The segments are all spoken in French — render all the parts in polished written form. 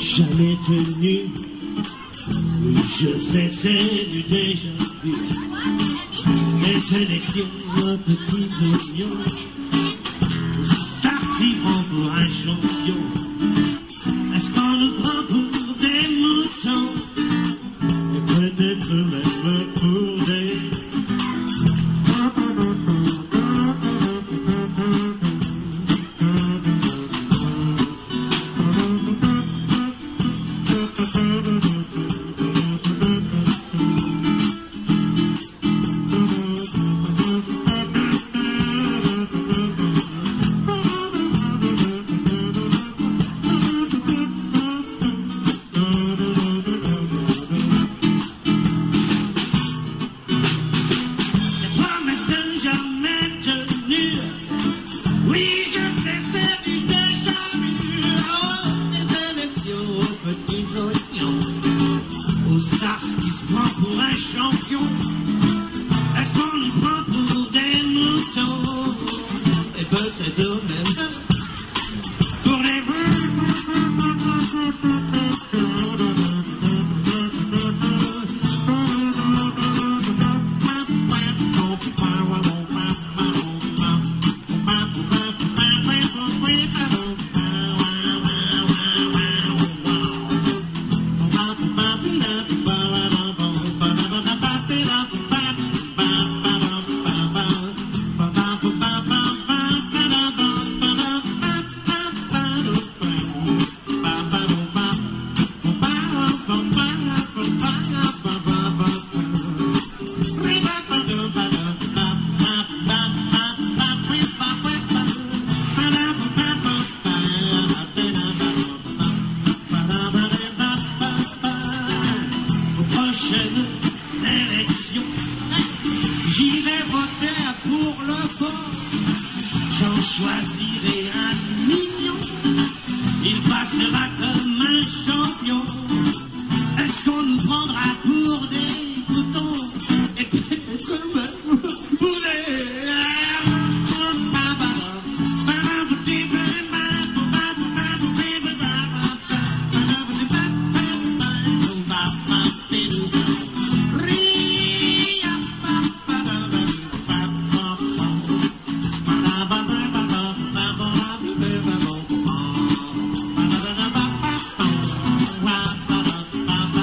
jamais tenu. Oui, je sais, c'est du déjà vu. Les élections, un petit oignon. Parti prend pour un champion. Est-ce qu'on nous prend pour des moutons? Et peut-être même pour des...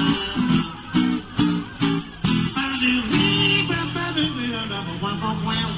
Wow.